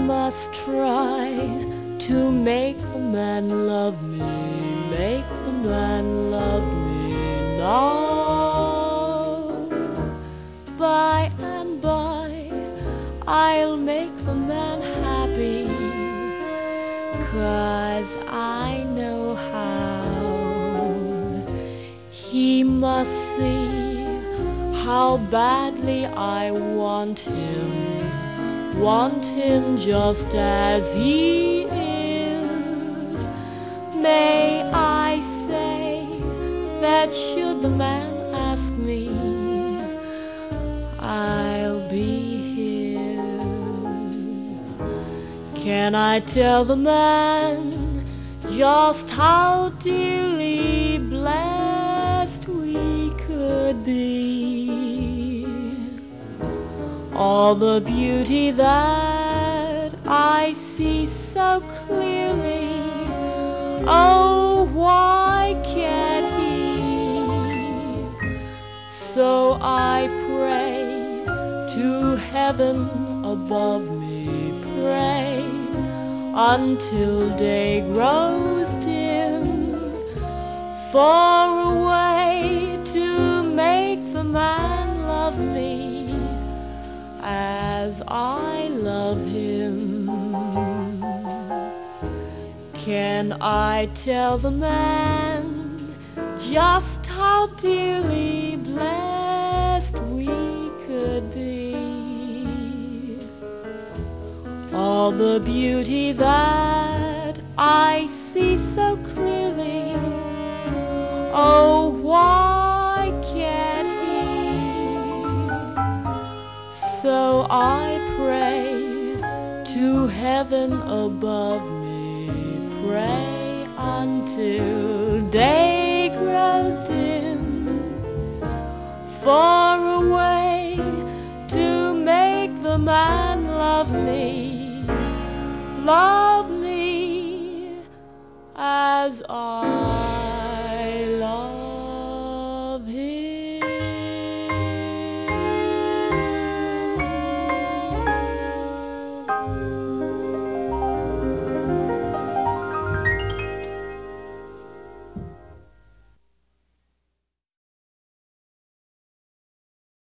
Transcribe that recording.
must try to make the man love me, make the man love me now. By and by I'll make the man happy, 'cause I know how. He must see how badly I want him just as he is. May I say that should the man ask me, I'll be his. Can I tell the man just how dearly blessed we could be? All the beauty that I see so clearly, oh, why can't he? So I pray to heaven above me, pray until day grows dim, for a way to make the man love me as I love him. Can I tell the man just how dearly blessed we could be? All the beauty that I see so clearly, oh, why can't so I pray to heaven above me, pray until day grows dim, for a way to make the man love me as I